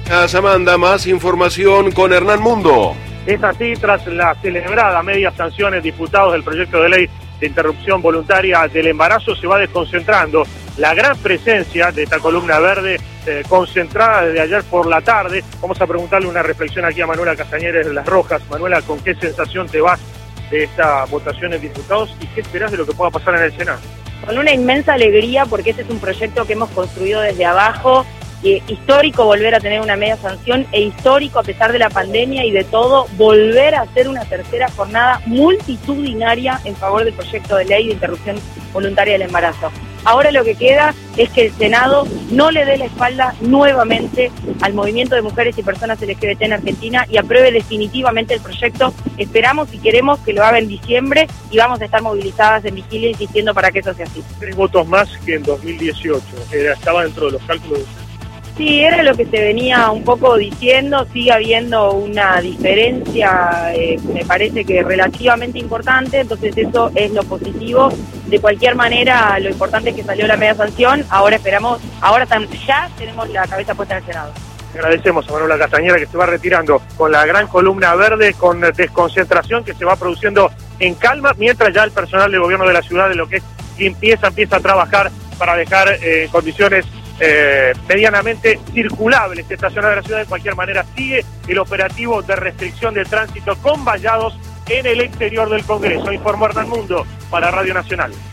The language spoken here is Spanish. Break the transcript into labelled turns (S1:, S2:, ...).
S1: Gracias, Amanda. Más información con Hernán Mundo.
S2: Es así, tras la celebrada media sanciones, diputados del proyecto de ley de interrupción voluntaria del embarazo, se va desconcentrando la gran presencia de esta columna verde concentrada desde ayer por la tarde. Vamos a preguntarle una reflexión aquí a Manuela Castañeres de Las Rojas. Manuela, ¿con qué sensación te vas de esta votación en diputados y qué esperás de lo que pueda pasar en el Senado?
S3: Con una inmensa alegría, porque este es un proyecto que hemos construido desde abajo. Histórico volver a tener una media sanción e histórico, a pesar de la pandemia y de todo, volver a hacer una tercera jornada multitudinaria en favor del proyecto de ley de interrupción voluntaria del embarazo. Ahora lo que queda es que el Senado no le dé la espalda nuevamente al movimiento de mujeres y personas LGBT en Argentina y apruebe definitivamente el proyecto. Esperamos y queremos que lo haga en diciembre y vamos a estar movilizadas en vigilia insistiendo para que eso sea así.
S2: 3 votos más que en 2018. ¿Estaba dentro de los cálculos?
S3: Sí, era lo que se venía un poco diciendo. Sigue habiendo una diferencia, me parece que relativamente importante, entonces eso es lo positivo. De cualquier manera, lo importante es que salió la media sanción. Ahora esperamos, ya tenemos la cabeza puesta en el Senado.
S2: Agradecemos a Manuela Castañera, que se va retirando con la gran columna verde, con desconcentración que se va produciendo en calma, mientras ya el personal del gobierno de la ciudad, de lo que es limpieza, empieza a trabajar para dejar en condiciones medianamente circulables esta zona de la ciudad. De cualquier manera, sigue el operativo de restricción de tránsito con vallados en el exterior del Congreso. Informó Hernán Mundo para Radio Nacional.